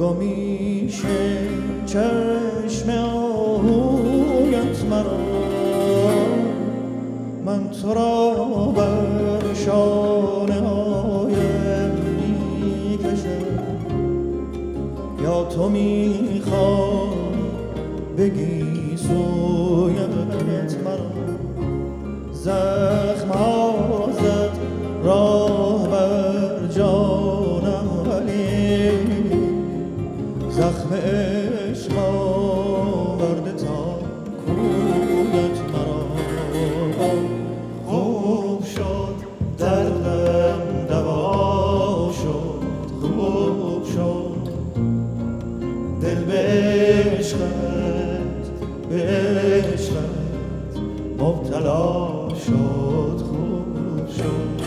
گرگو میشه چشم آهویت مرا، من تو را بر شانه هایم میکشم، یا تو میخوای بگی سویت مرا. زخم ها زد راه بر جانم، ولی زخم عشق آورده تا کویت مرا. خوب شد دردم دوا شد، خوب شد دل به عشقت، به عشقت مبتلا شد. خوب شد،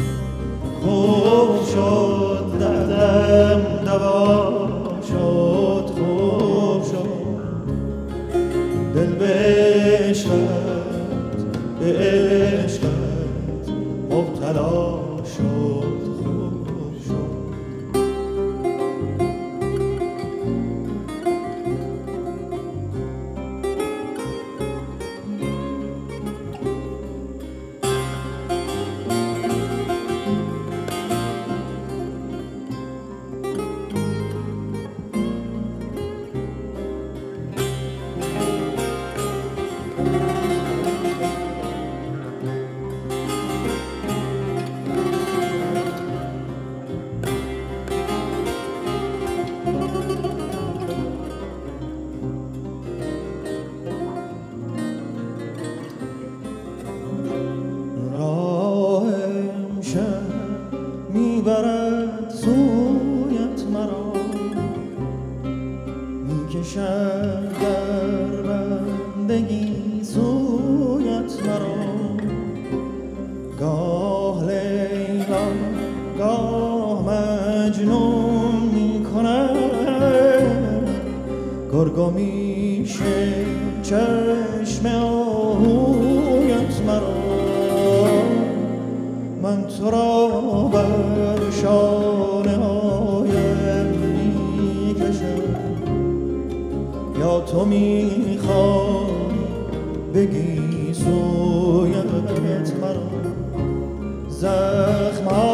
خوب شد دردم دوا شد، خوب شد دل به عشقت، به عشقت مبتلا شد. خوب شد میبرد سویت مرا، میکشد در بندگی سویت مرا. گاه لیلا گاه مجنون میکند، گرگو میشه چشم آهویت مرا، من تو را بر شانه هایم میکشم، یا تو میخوای بگی سویت مرا. زخم